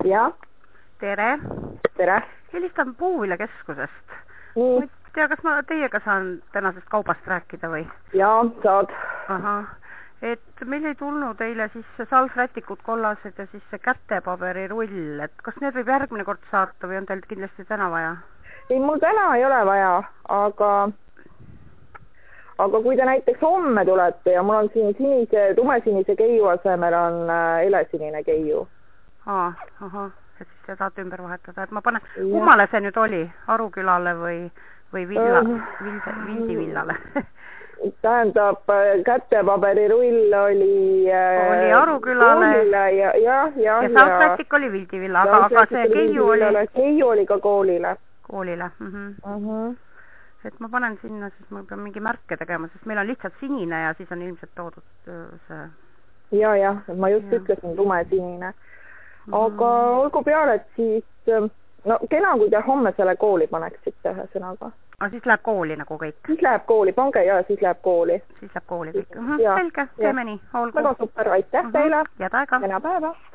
jah. Tere. Tere. Helistan Puuviljakeskusest. Nii. Ma ei tea, kas ma teiega saan tänasest kaubast rääkida või? Jaa, saad. Aha. Et meil ei tulnud eile siis salvrätikud kollased ja siis see kätepaberirull, et kas need võib järgmine kord saata või on teil kindlasti täna vaja? Ei, mul täna ei ole vaja, aga kui te näiteks homme tulete ja mul on siin tumesinise keiu asemel on helesinine keiu. Ahah, et siis te saate ümber vahetada, et ma panen, kummale see nüüd oli, Arukülale või Vildivillale? Tähendab, kätepaberirull oli Arukülale ja salvrätik oli Vildivilla, aga see keiu oli ka koolile. Koolile, Et ma panen sinna, siis ma pean mingi märke tegema, sest meil on lihtsalt sinine ja siis on ilmselt toodud see... Ja, ma just ütlesin tumesinine. Aga olgu peale, et siis... No kena, kui te homme selle kooli paneksite ühe sõnaga. Siis läheb kooli nagu kõik? Siis läheb kooli, pange ja siis läheb kooli. Siis läheb kooli kõik. Selge, teeme nii, olgu. Väga super, aitäh teile. Head aega. Kena päeva.